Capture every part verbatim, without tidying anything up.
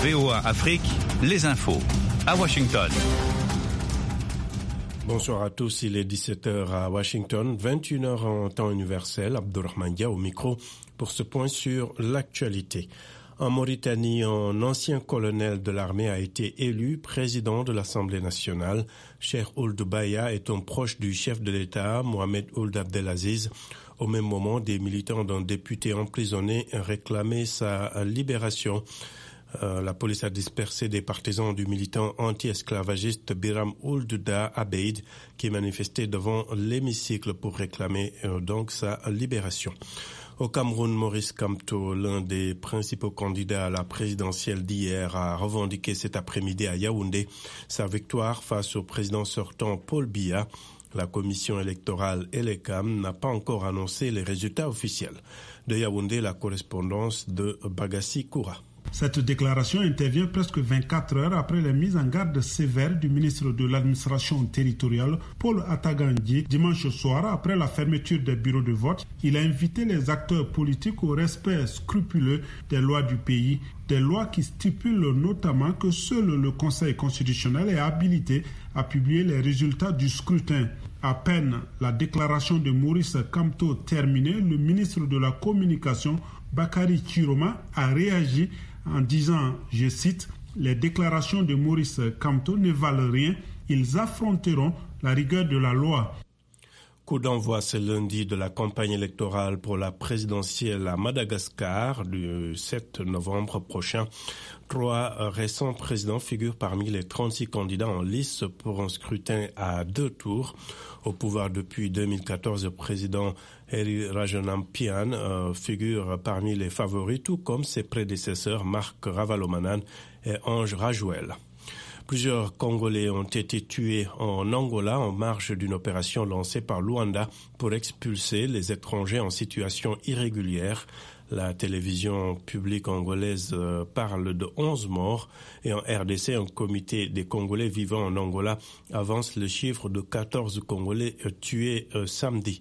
V O A Afrique, les infos. À Washington. Bonsoir à tous, il est dix-sept heures à Washington, vingt et une heures en temps universel. Abdourahmane Dia au micro pour ce point sur l'actualité. En Mauritanie, un ancien colonel de l'armée a été élu président de l'Assemblée nationale. Cheikh Ould Baya est un proche du chef de l'État, Mohamed Ould Abdelaziz. Au même moment, des militants d'un député emprisonné réclamaient sa libération. Euh, la police a dispersé des partisans du militant anti-esclavagiste Biram Ould Da Abeid qui manifestait devant l'hémicycle pour réclamer euh, donc sa libération. Au Cameroun, Maurice Kamto, l'un des principaux candidats à la présidentielle d'hier, a revendiqué cet après-midi à Yaoundé sa victoire face au président sortant Paul Biya. La commission électorale Elecam n'a pas encore annoncé les résultats officiels. De Yaoundé, la correspondance de Bagassi Koura. Cette déclaration intervient presque vingt-quatre heures après les mises en garde sévères du ministre de l'administration territoriale, Paul Atagandji, dimanche soir après la fermeture des bureaux de vote. Il a invité les acteurs politiques au respect scrupuleux des lois du pays, des lois qui stipulent notamment que seul le Conseil constitutionnel est habilité à publier les résultats du scrutin. À peine la déclaration de Maurice Kamto terminée, le ministre de la Communication, Bakary Chiroma, a réagi en disant, je cite, « Les déclarations de Maurice Kamto ne valent rien, ils affronteront la rigueur de la loi ». Coup d'envoi ce lundi de la campagne électorale pour la présidentielle à Madagascar du sept novembre prochain. Trois récents présidents figurent parmi les trente-six candidats en lice pour un scrutin à deux tours. Au pouvoir depuis deux mille quatorze, le président Heri Rajaonarimampianina euh, figure parmi les favoris, tout comme ses prédécesseurs Marc Ravalomanane et Ange Rajouel. Plusieurs Congolais ont été tués en Angola en marge d'une opération lancée par Luanda pour expulser les étrangers en situation irrégulière. La télévision publique angolaise parle de onze morts et en R D C, un comité des Congolais vivant en Angola avance le chiffre de quatorze Congolais tués euh, samedi.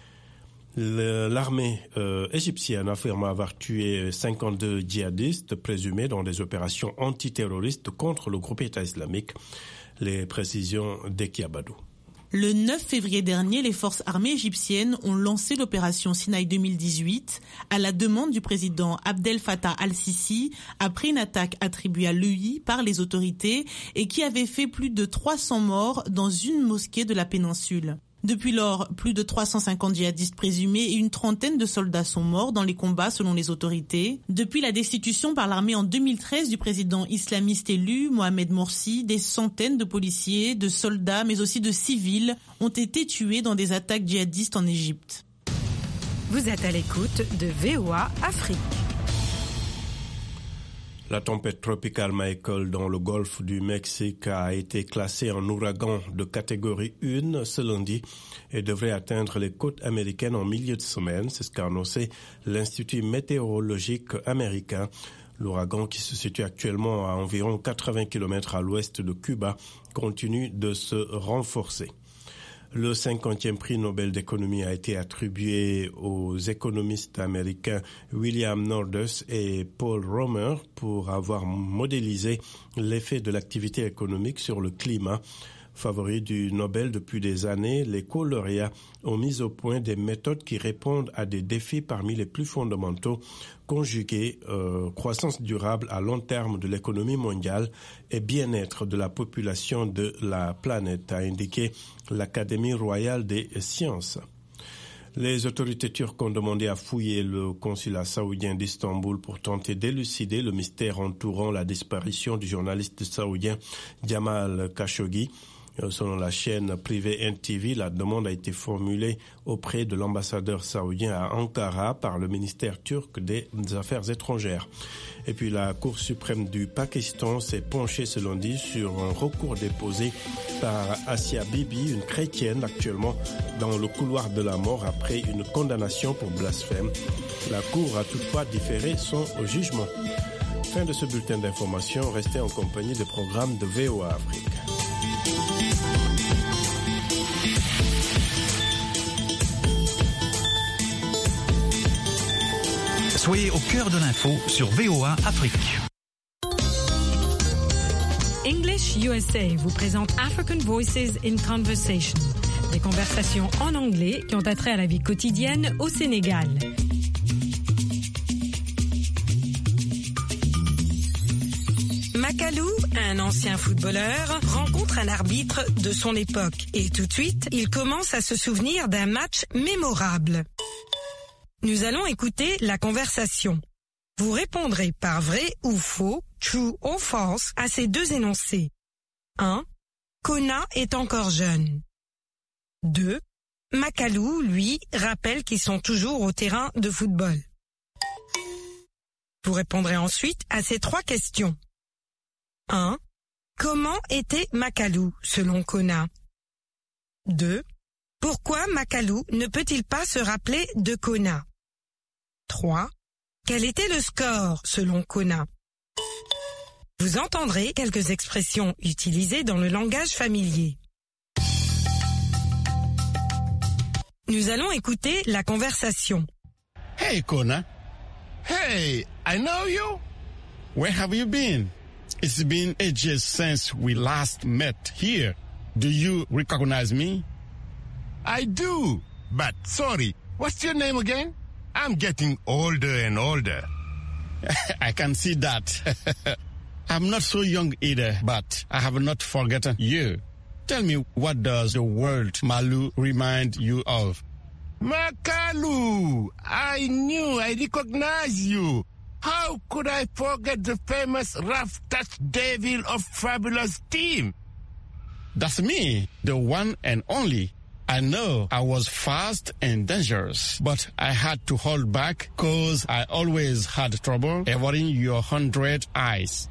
L'armée euh, égyptienne affirme avoir tué cinquante-deux djihadistes présumés dans des opérations antiterroristes contre le groupe État islamique. Les précisions d'Ekiabadou. Le neuf février dernier, les forces armées égyptiennes ont lancé l'opération Sinaï deux mille dix-huit à la demande du président Abdel Fattah al-Sisi après une attaque attribuée à l'E U I par les autorités et qui avait fait plus de trois cents morts dans une mosquée de la péninsule. Depuis lors, plus de trois cent cinquante djihadistes présumés et une trentaine de soldats sont morts dans les combats selon les autorités. Depuis la destitution par l'armée en deux mille treize du président islamiste élu, Mohamed Morsi, des centaines de policiers, de soldats, mais aussi de civils ont été tués dans des attaques djihadistes en Égypte. Vous êtes à l'écoute de V O A Afrique. La tempête tropicale Michael dans le golfe du Mexique a été classée en ouragan de catégorie un ce lundi et devrait atteindre les côtes américaines en milieu de semaine. C'est ce qu'a annoncé l'Institut météorologique américain. L'ouragan, qui se situe actuellement à environ quatre-vingts kilomètres à l'ouest de Cuba, continue de se renforcer. Le cinquantième prix Nobel d'économie a été attribué aux économistes américains William Nordhaus et Paul Romer pour avoir modélisé l'effet de l'activité économique sur le climat. Favoris du Nobel depuis des années, les co-lauréats ont mis au point des méthodes qui répondent à des défis parmi les plus fondamentaux, conjugués euh, croissance durable à long terme de l'économie mondiale et bien-être de la population de la planète, a indiqué l'Académie royale des sciences. Les autorités turques ont demandé à fouiller le consulat saoudien d'Istanbul pour tenter d'élucider le mystère entourant la disparition du journaliste saoudien Jamal Khashoggi. Selon la chaîne privée N T V, la demande a été formulée auprès de l'ambassadeur saoudien à Ankara par le ministère turc des Affaires étrangères. Et puis la Cour suprême du Pakistan s'est penchée ce lundi sur un recours déposé par Asia Bibi, une chrétienne actuellement dans le couloir de la mort après une condamnation pour blasphème. La Cour a toutefois différé son jugement. Fin de ce bulletin d'information. Restez en compagnie des programmes de V O A Afrique. Soyez au cœur de l'info sur V O A Afrique. English U S A vous présente African Voices in Conversation, des conversations en anglais qui ont attrait à la vie quotidienne au Sénégal. Makalou, un ancien footballeur, rencontre un arbitre de son époque et tout de suite, il commence à se souvenir d'un match mémorable. Nous allons écouter la conversation. Vous répondrez par vrai ou faux, true or false, à ces deux énoncés. un. Kona est encore jeune. deux. Makalou, lui, rappelle qu'ils sont toujours au terrain de football. Vous répondrez ensuite à ces trois questions. un. Comment était Makalou, selon Kona? deux. Pourquoi Makalou ne peut-il pas se rappeler de Kona? trois. Quel était le score, selon Kona? Vous entendrez quelques expressions utilisées dans le langage familier. Nous allons écouter la conversation. Hey, Kona. Hey, I know you. Where have you been? It's been ages since we last met here. Do you recognize me? I do, but sorry, what's your name again? I'm getting older and older. I can see that. I'm not so young either, but I have not forgotten you. Tell me, what does the word Malu remind you of? Makalou! I knew I recognized you. How could I forget the famous rough touch devil of Fabulous Team? That's me, the one and only. I know I was fast and dangerous, but I had to hold back because I always had trouble avoiding your hundred eyes.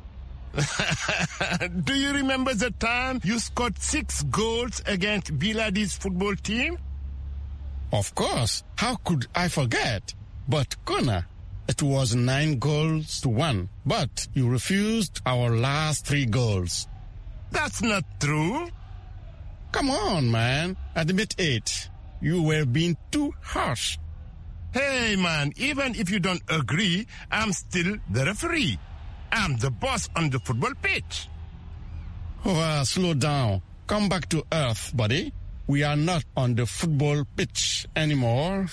Do you remember the time you scored six goals against Biladi's football team? Of course. How could I forget? But Kona, it was nine goals to one, but you refused our last three goals. That's not true. Come on, man. Admit it. You were being too harsh. Hey, man, even if you don't agree, I'm still the referee. I'm the boss on the football pitch. Oh, uh, slow down. Come back to earth, buddy. We are not on the football pitch anymore.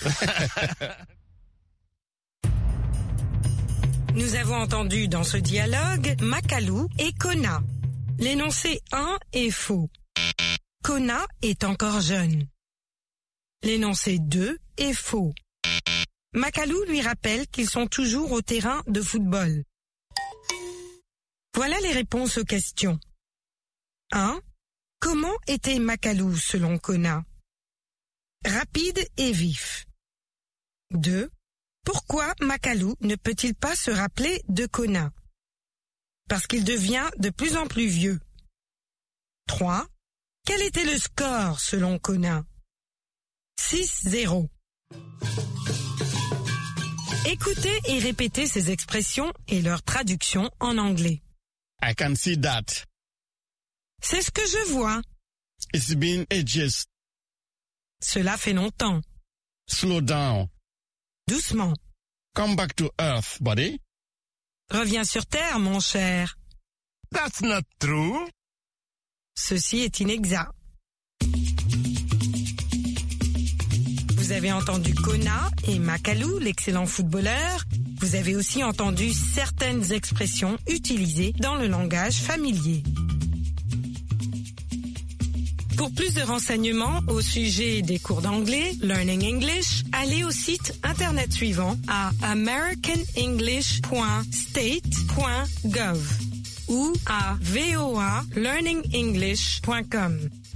Nous avons entendu dans ce dialogue Makalou et Kona. L'énoncé un est faux. Kona est encore jeune. L'énoncé deux est faux. Makalou lui rappelle qu'ils sont toujours au terrain de football. Voilà les réponses aux questions. un. Comment était Makalou selon Kona? Rapide et vif. deux. Pourquoi Makalou ne peut-il pas se rappeler de Kona? Parce qu'il devient de plus en plus vieux. trois. Quel était le score selon Kona? six zéro. Écoutez et répétez ces expressions et leur traduction en anglais. I can see that. C'est ce que je vois. It's been ages. Cela fait longtemps. Slow down. Doucement. Come back to earth, buddy. Reviens sur terre, mon cher. That's not true. Ceci est inexact. Vous avez entendu Kona et Makalou, l'excellent footballeur. Vous avez aussi entendu certaines expressions utilisées dans le langage familier. Pour plus de renseignements au sujet des cours d'anglais, Learning English, allez au site internet suivant à american english point state point gov ou à v o a learning english point com.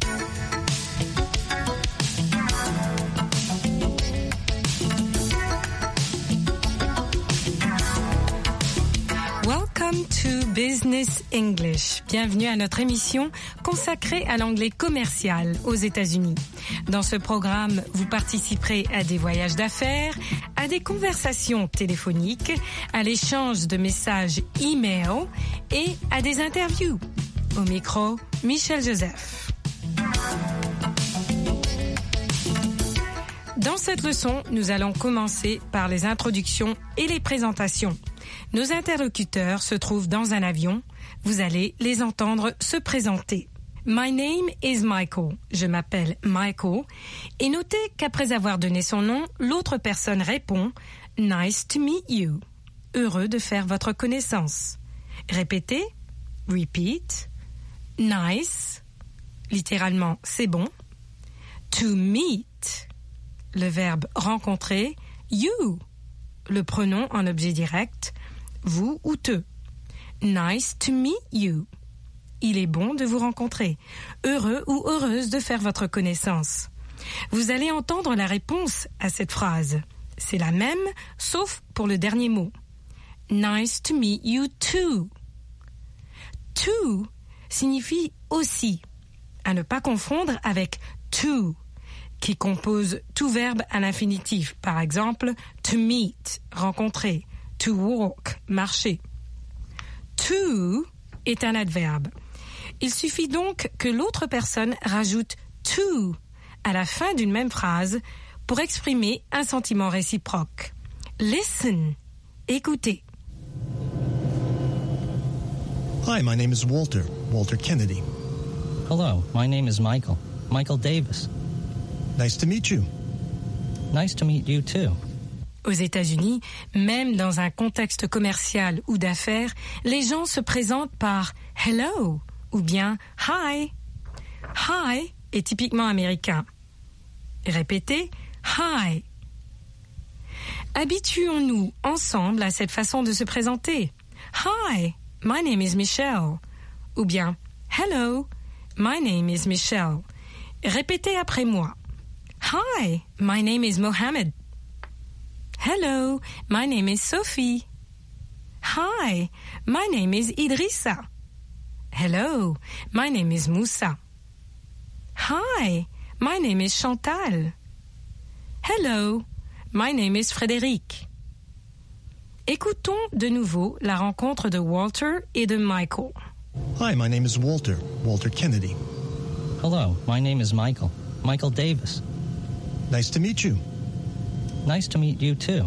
Welcome to Business English. Bienvenue à notre émission consacrée à l'anglais commercial aux États-Unis. Dans ce programme, vous participerez à des voyages d'affaires, à des conversations téléphoniques, à l'échange de messages e-mail et à des interviews. Au micro, Michel Joseph. Dans cette leçon, nous allons commencer par les introductions et les présentations. Nos interlocuteurs se trouvent dans un avion. Vous allez les entendre se présenter. My name is Michael. Je m'appelle Michael. Et notez qu'après avoir donné son nom, l'autre personne répond « Nice to meet you ». Heureux de faire votre connaissance. Répétez. Repeat. Nice. Littéralement, c'est bon. To meet. Le verbe rencontrer. You. Le pronom en objet direct. Vous ou te. Nice to meet you. Il est bon de vous rencontrer. Heureux ou heureuse de faire votre connaissance. Vous allez entendre la réponse à cette phrase. C'est la même, sauf pour le dernier mot. Nice to meet you too. To signifie aussi, à ne pas confondre avec to, qui compose tout verbe à l'infinitif. Par exemple, to meet, rencontrer, to walk, marcher. To est un adverbe. Il suffit donc que l'autre personne rajoute to à la fin d'une même phrase pour exprimer un sentiment réciproque. Listen, écoutez. Hi, my name is Walter, Walter Kennedy. Hello, my name is Michael, Michael Davis. Nice to meet you. Nice to meet you too. Aux États-Unis, même dans un contexte commercial ou d'affaires, les gens se présentent par « hello » ou bien « hi ». « Hi » est typiquement américain. Répétez « hi ». Habituons-nous ensemble à cette façon de se présenter. « Hi, my name is Michelle » ou bien « hello, my name is Michelle ». Répétez après moi. « Hi, my name is Mohammed ». Hello, my name is Sophie. Hi, my name is Idrissa. Hello, my name is Moussa. Hi, my name is Chantal. Hello, my name is Frédéric. Écoutons de nouveau la rencontre de Walter et de Michael. Hi, my name is Walter, Walter Kennedy. Hello, my name is Michael, Michael Davis. Nice to meet you. Nice to meet you too.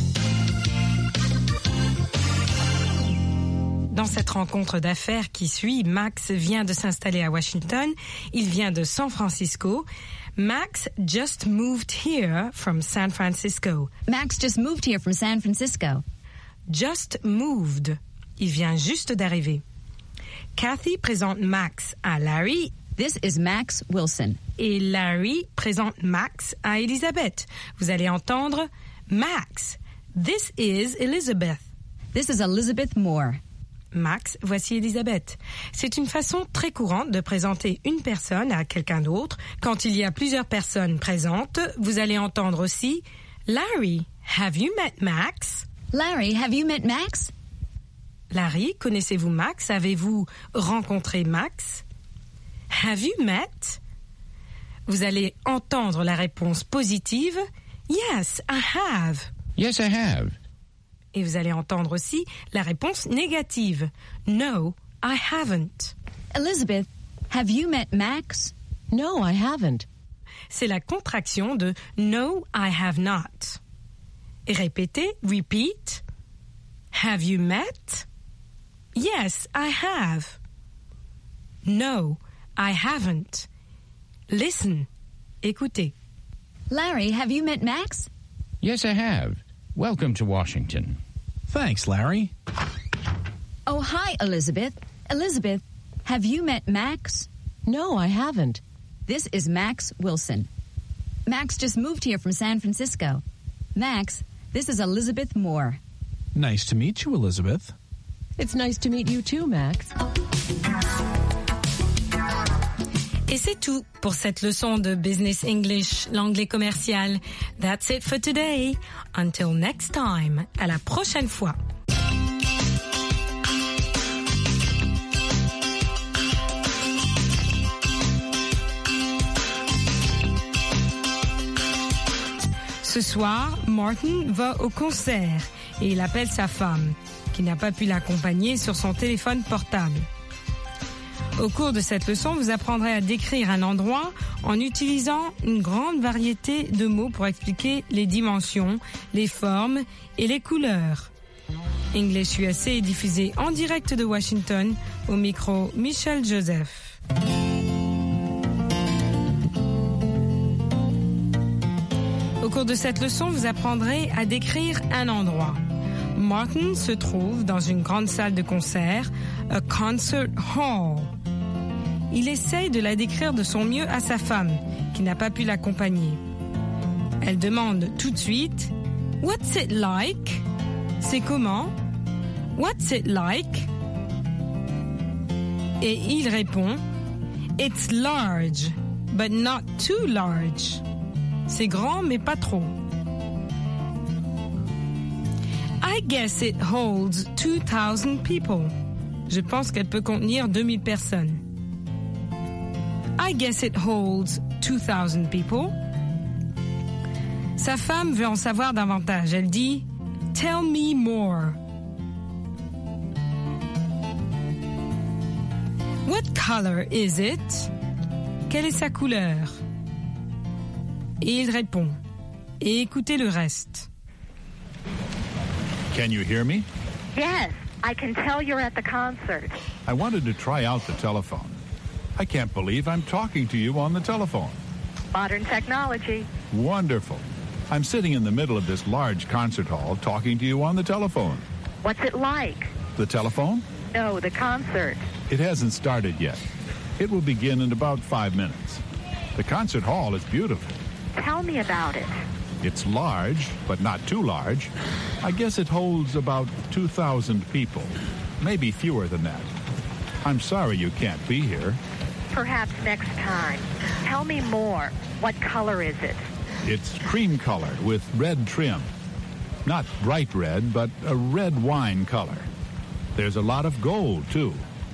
Dans cette rencontre d'affaires qui suit, Max vient de s'installer à Washington. Il vient de San Francisco. Max just moved here from San Francisco. Max just moved here from San Francisco. Just moved. Il vient juste d'arriver. Kathy présente Max à Larry. This is Max Wilson. Et Larry présente Max à Elizabeth. Vous allez entendre Max. This is Elizabeth. This is Elizabeth Moore. Max, voici Elizabeth. C'est une façon très courante de présenter une personne à quelqu'un d'autre. Quand il y a plusieurs personnes présentes, vous allez entendre aussi Larry, have you met Max? Larry, have you met Max? Larry, connaissez-vous Max? Avez-vous rencontré Max? Have you met? Vous allez entendre la réponse positive. Yes, I have. Yes, I have. Et vous allez entendre aussi la réponse négative. No, I haven't. Elizabeth, have you met Max? No, I haven't. C'est la contraction de No, I have not. Et répétez, repeat. Have you met? Yes, I have. No, I haven't. Listen. Écoutez. Larry, have you met Max? Yes, I have. Welcome to Washington. Thanks, Larry. Oh, hi, Elizabeth. Elizabeth, have you met Max? No, I haven't. This is Max Wilson. Max just moved here from San Francisco. Max, this is Elizabeth Moore. Nice to meet you, Elizabeth. It's nice to meet you too, Max. Et c'est tout pour cette leçon de Business English, l'anglais commercial. That's it for today. Until next time. À la prochaine fois. Ce soir, Martin va au concert et il appelle sa femme, qui n'a pas pu l'accompagner sur son téléphone portable. Au cours de cette leçon, vous apprendrez à décrire un endroit en utilisant une grande variété de mots pour expliquer les dimensions, les formes et les couleurs. English U S A est diffusé en direct de Washington, au micro Michel Joseph. Au cours de cette leçon, vous apprendrez à décrire un endroit. Martin se trouve dans une grande salle de concert, a concert hall. Il essaye de la décrire de son mieux à sa femme, qui n'a pas pu l'accompagner. Elle demande tout de suite « What's it like ?» C'est comment? What's it like? Et il répond It's large, but not too large. C'est grand, mais pas trop. I guess it holds two thousand people. Je pense qu'elle peut contenir deux mille personnes. I guess it holds two thousand people. Sa femme veut en savoir davantage. Elle dit Tell me more. What color is it? Quelle est sa couleur? Et il répond. Et écoutez le reste. Can you hear me? Yes, I can tell you're at the concert. I wanted to try out the telephone. I can't believe I'm talking to you on the telephone. Modern technology. Wonderful. I'm sitting in the middle of this large concert hall talking to you on the telephone. What's it like? The telephone? No, the concert. It hasn't started yet. It will begin in about five minutes. The concert hall is beautiful. Tell me about it. It's large, but not too large. I guess it holds about two thousand people, maybe fewer than that. I'm sorry you can't be here. Perhaps next time. Tell me more. What color is it? It's cream colored with red trim. Not bright red, but a red wine color. There's a lot of gold, too.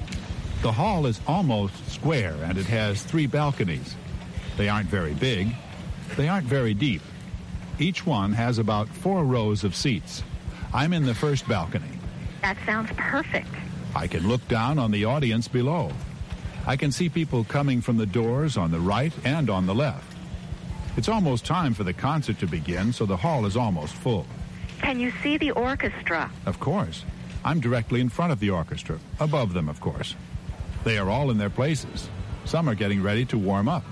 The hall is almost square, and it has three balconies. They aren't very big. They aren't very deep. Each one has about four rows of seats. I'm in the first balcony. That sounds perfect. I can look down on the audience below. I can see people coming from the doors on the right and on the left. It's almost time for the concert to begin, so the hall is almost full. Can you see the orchestra? Of course. I'm directly in front of the orchestra, above them, of course. They are all in their places. Some are getting ready to warm up.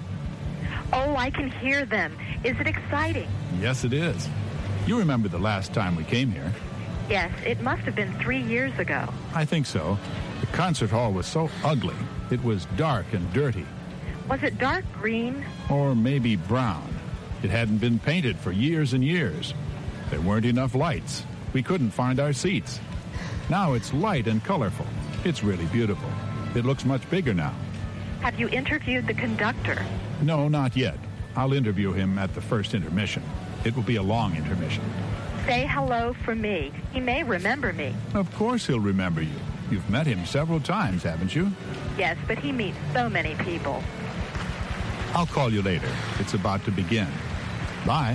Oh, I can hear them. Is it exciting? Yes, it is. You remember the last time we came here? Yes, it must have been three years ago. I think so. The concert hall was so ugly. It was dark and dirty. Was it dark green? Or maybe brown. It hadn't been painted for years and years. There weren't enough lights. We couldn't find our seats. Now it's light and colorful. It's really beautiful. It looks much bigger now. Have you interviewed the conductor? No, not yet. I'll interview him at the first intermission. It will be a long intermission. Say hello for me. He may remember me. Of course he'll remember you. You've met him several times, haven't you? Yes, but he meets so many people. I'll call you later. It's about to begin. Bye.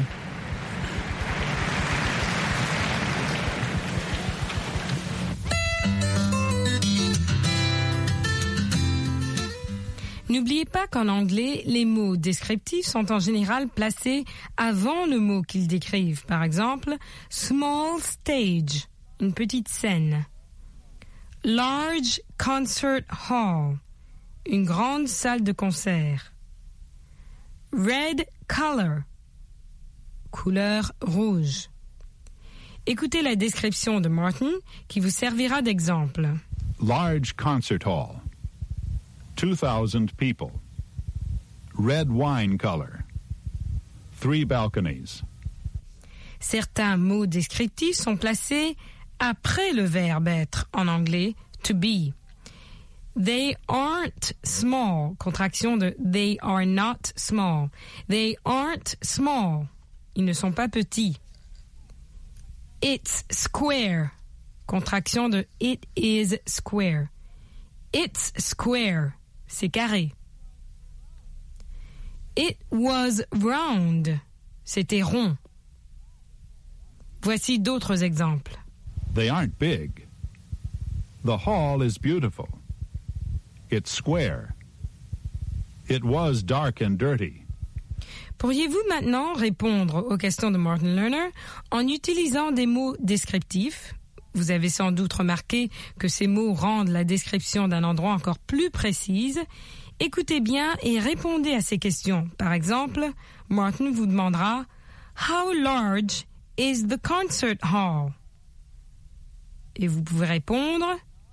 N'oubliez pas qu'en anglais, les mots descriptifs sont en général placés avant le mot qu'ils décrivent. Par exemple, small stage, une petite scène. Large concert hall, une grande salle de concert. Red color, couleur rouge. Écoutez la description de Martin qui vous servira d'exemple. Large concert hall. two thousand people. Red wine color. Three balconies. Certains mots descriptifs sont placés après le verbe être en anglais to be. They aren't small, contraction de they are not small. They aren't small. Ils ne sont pas petits. It's square, contraction de it is square. It's square, c'est carré. It was round, c'était rond. Voici d'autres exemples. They aren't big. The hall is beautiful. It's square. It was dark and dirty. Pourriez-vous maintenant répondre aux questions de Martin Lerner en utilisant des mots descriptifs Vous avez sans doute remarqué que ces mots rendent la description d'un endroit encore plus précise. Écoutez bien et répondez à ces questions. Par exemple, Martin vous demandera « How large is the concert hall ?» Et vous pouvez répondre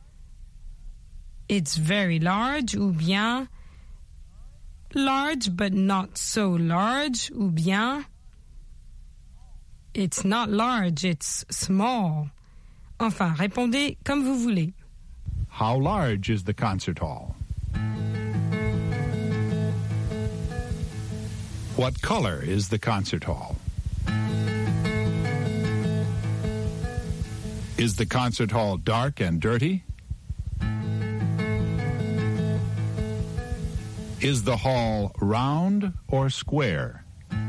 « It's very large » ou bien « Large but not so large » ou bien « It's not large, it's small ». Enfin, répondez comme vous voulez. How large is the concert hall? What color is the concert hall? Is the concert hall dark and dirty? Is the hall round or square?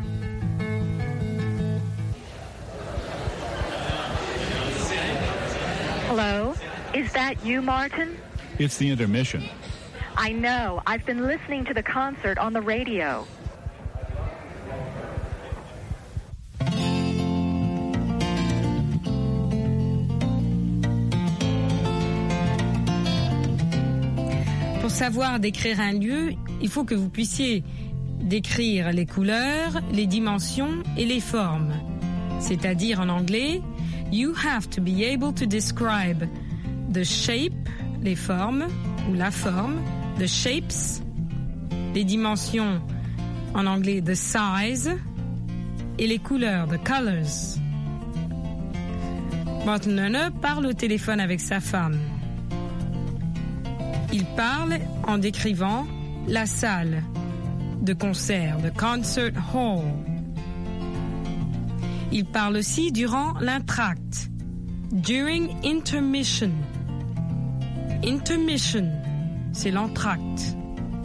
Hello? Is that you, Martin? It's the intermission. I know. I've been listening to the concert on the radio. Pour savoir décrire un lieu, il faut que vous puissiez décrire les couleurs, les dimensions et les formes. C'est-à-dire en anglais, you have to be able to describe the shape, les formes, ou la forme, the shapes, les dimensions, en anglais, the size, et les couleurs, the colors. Martin Lerner parle au téléphone avec sa femme. Il parle en décrivant la salle de concert, the concert hall. Il parle aussi durant l'entracte, during intermission. Intermission, c'est l'entracte.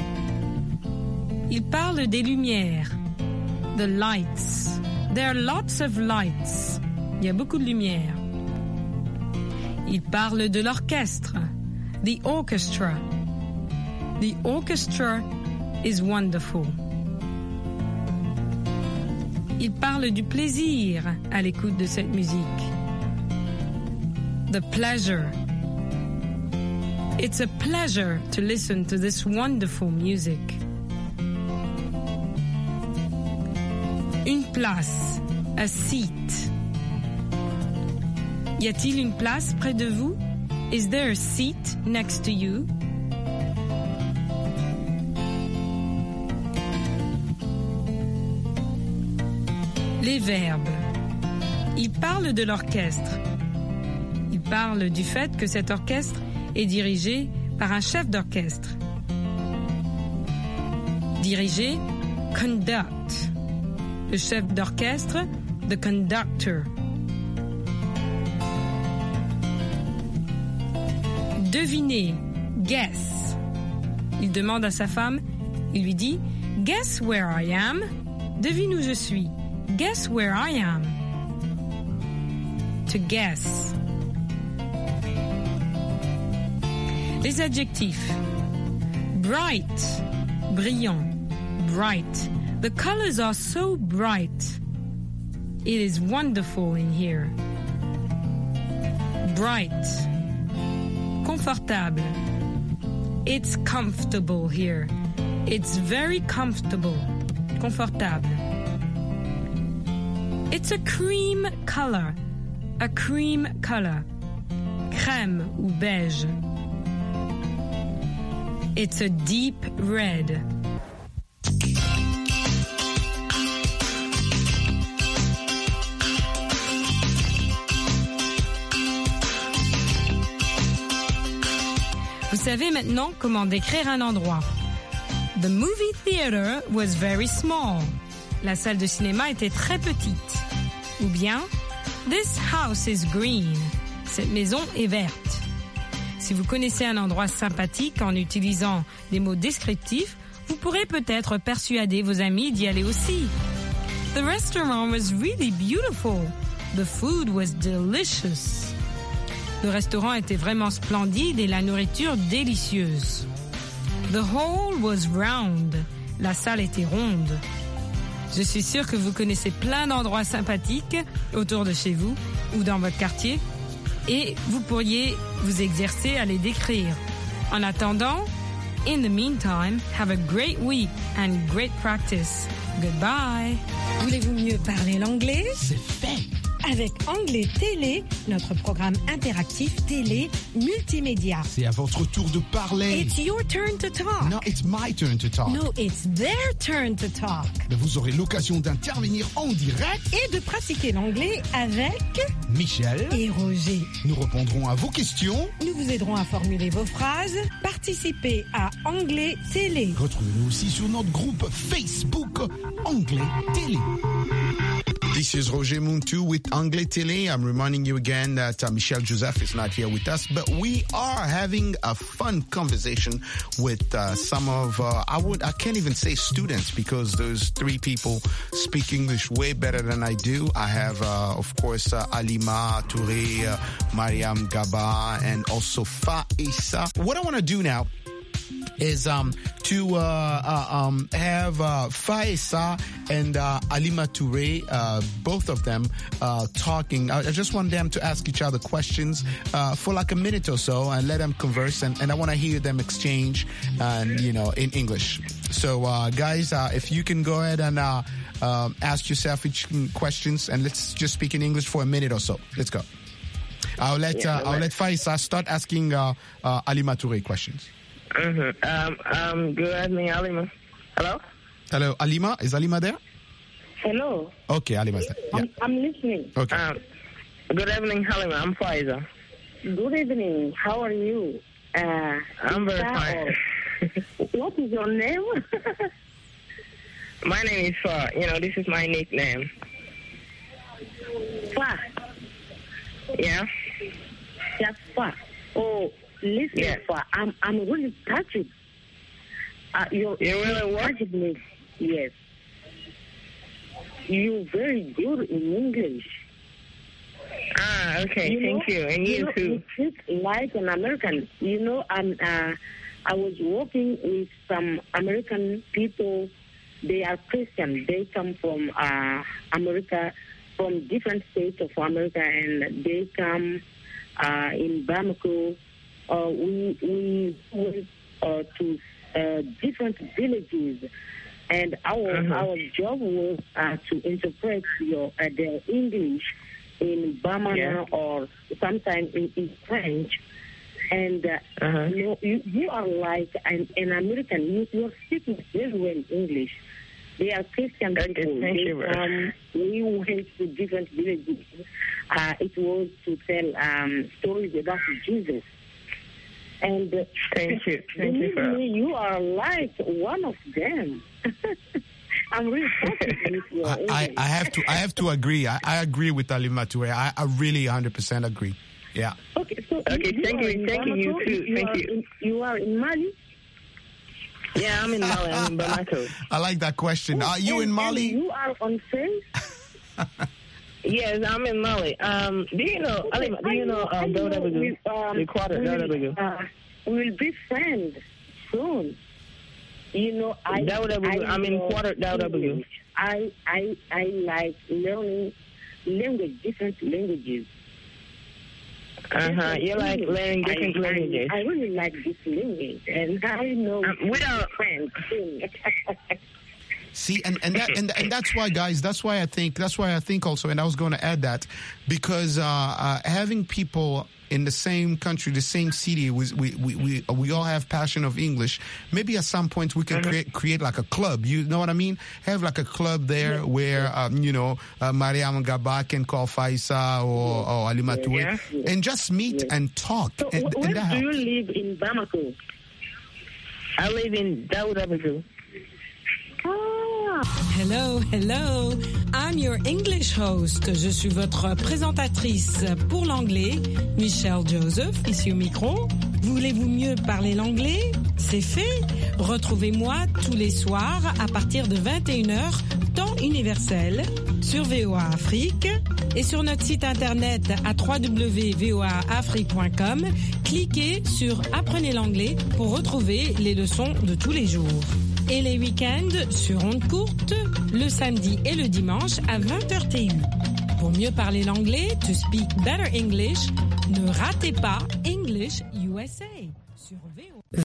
Il parle des lumières, the lights. There are lots of lights. Il y a beaucoup de lumière. Il parle de l'orchestre, the orchestra. The orchestra is wonderful. Il parle du plaisir à l'écoute de cette musique. The pleasure. It's a pleasure to listen to this wonderful music. Une place, a seat. Y a-t-il une place près de vous? Is there a seat next to you? Les verbes. Il parle de l'orchestre. Il parle du fait que cet orchestre est dirigé par un chef d'orchestre. Diriger, conduct. Le chef d'orchestre, the conductor. Deviner, guess. Il demande à sa femme, il lui dit « Guess where I am ?» Devine où je suis. Guess where I am. To guess. Les adjectifs. Bright, brillant, bright. The colors are so bright. It is wonderful in here. Bright. Confortable. It's comfortable here. It's very comfortable. Confortable. It's a cream color. A cream color. Crème ou beige. It's a deep red. Vous savez maintenant comment décrire un endroit. The movie theater was very small. La salle de cinéma était très petite. Ou bien, this house is green. Cette maison est verte. Si vous connaissez un endroit sympathique en utilisant des mots descriptifs, vous pourrez peut-être persuader vos amis d'y aller aussi. The restaurant was really beautiful. The food was delicious. Le restaurant était vraiment splendide et la nourriture délicieuse. The hall was round. La salle était ronde. Je suis sûre que vous connaissez plein d'endroits sympathiques autour de chez vous ou dans votre quartier. et vous pourriez vous exercer à les décrire. En attendant, in the meantime, have a great week and great practice. Goodbye. Voulez-vous mieux parler l'anglais? C'est fait. Avec Anglais Télé, notre programme interactif télé multimédia. C'est à votre tour de parler. It's your turn to talk. No, it's my turn to talk. No, it's their turn to talk. Mais vous aurez l'occasion d'intervenir en direct et de pratiquer l'anglais avec Michel et Roger. Nous répondrons à vos questions. Nous vous aiderons à formuler vos phrases. Participez à Anglais Télé. Retrouvez-nous aussi sur notre groupe Facebook Anglais Télé. This is Roger Muntu with Anglais Télé. I'm reminding you again that uh, Michel Joseph is not here with us, but we are having a fun conversation with uh, some of, uh, I would, I can't even say students because those three people speak English way better than I do. I have, uh, of course, uh, Alima Touré, uh, Mariam Gaba, and also Faisa. What I want to do now is um, to uh, uh, um, have uh, Faisa and uh, Alima Touré, uh, both of them, uh, talking. I, I just want them to ask each other questions uh, for like a minute or so and let them converse. And, and I want to hear them exchange, and you know, in English. So, uh, guys, uh, if you can go ahead and uh, uh, ask yourself each questions, and let's just speak in English for a minute or so. Let's go. I'll let uh, I'll let Faisa start asking uh, uh, Alima Touré questions. Mm-hmm. Um, um, good evening, Alima. Hello? Hello, Alima? Is Alima there? Hello. Okay, Alima's there. Yeah. I'm, I'm listening. Okay. Um, good evening, Halima. I'm Faiza. Good evening. How are you? Uh, I'm very fine. What is your name? My name is Fa. You know, this is my nickname. Fa? Yeah. Just Fa. Oh. Listen, yes. For, I'm I'm really touched. Uh, you're, you really touched me. Yes. You're very good in English. Ah, okay. You Thank know, you, and you, you know, too. You speak like an American. You know, I'm. Uh, I was working with some American people. They are Christian. They come from uh, America, from different states of America, and they come uh, in Bamako. Uh, we we went uh, to uh, different villages, and our uh-huh. our job was uh, to interpret your uh, their English in Bamana yeah. or sometimes in, in French. And uh, uh-huh. you, know, you you are like an, an American. You you are speaking very well English. They are Christian okay, people. Thank they, you. Um, we went to different villages. Uh, it was to tell um, stories about Jesus. And uh, thank you, thank you. For... Me, you are like one of them. I'm really happy with your I, I, I have to, I have to agree. I, I agree with Alima Touré. I, I really one hundred percent agree. Yeah. Okay, so okay, you, thank you, thank you, you too. You thank you. In, you are in Mali. Yeah, I'm in Mali. I'm in Bamako. I like that question. Oh, are you and, in Mali? You are on face. Yes, I'm in Mali. Um, do you know, okay, Alima, do you know um, W W? Um, the quarter, W W. Uh, we'll be friends soon. You know, I... W W, I I'm in quarter W W. I, I, I like learning language, different languages. Uh-huh, you like learning different I, languages. I, I really like this language, and I know um, we are friends soon. See, and, and that and and that's why, guys. That's why I think. That's why I think also. And I was going to add that because uh, uh, having people in the same country, the same city, we we we we, we all have passion of English. Maybe at some point we can mm-hmm. create create like a club. You know what I mean? Have like a club there yeah. where um, you know uh, Mariam Gaba can call Faisa or, yeah. or Alima Touré yeah. yeah. and just meet yeah. and talk. So and, where and do helps. you live in Bamako? I live in Daoudabagou. Hello, hello. I'm your English host. Je suis votre présentatrice pour l'anglais, Michel Joseph, ici au micro. Voulez-vous mieux parler l'anglais? C'est fait. Retrouvez-moi tous les soirs à partir de vingt et une heures, temps universel, sur V O A Afrique et sur notre site internet à w w w point v o a afrique point com. Cliquez sur Apprenez l'anglais pour retrouver les leçons de tous les jours. Et les week-ends sur ondes courtes, le samedi et le dimanche à vingt heures T U. Pour mieux parler l'anglais, to speak better English, Ne ratez pas English U S A sur V O A.